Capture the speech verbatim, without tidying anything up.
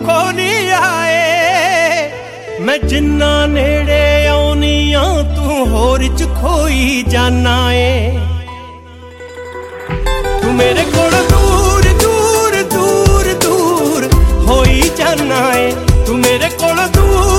ਖੋਲੀ ਆਏ। ਮੈਂ ਜਿੰਨਾ ਨੇੜੇ ਆਉਣੀ ਆ ਤੂੰ ਹੋਰ ਚ ਖੋਈ ਜਾਨਾ ਏ। ਤੂੰ ਮੇਰੇ ਕੋਲ ਦੂਰ ਦੂਰ ਦੂਰ ਦੂਰ ਹੋਈ ਜਾਨਾ ਏ। ਤੂੰ ਮੇਰੇ ਕੋਲ ਦੂਰ